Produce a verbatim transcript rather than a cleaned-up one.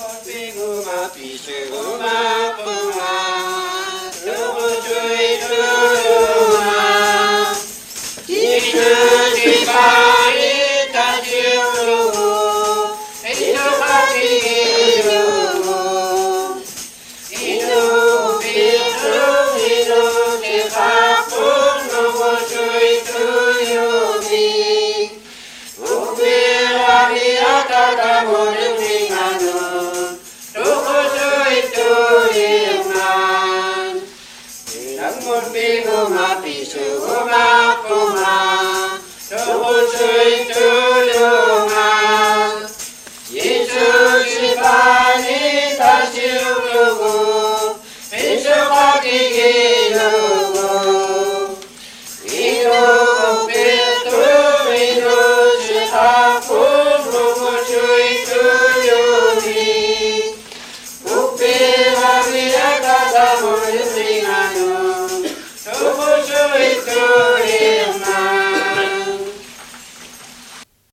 Piguma Pishuguma Puma Tumu Chui Turuma Inu Jipari Tajiuru Inu Pakiru Inu Piru Inu Jipapu Numu Chui Tuyumi Upira Viata Tamurim Ringanu Piguma Pishuguma Puma Tumu Chui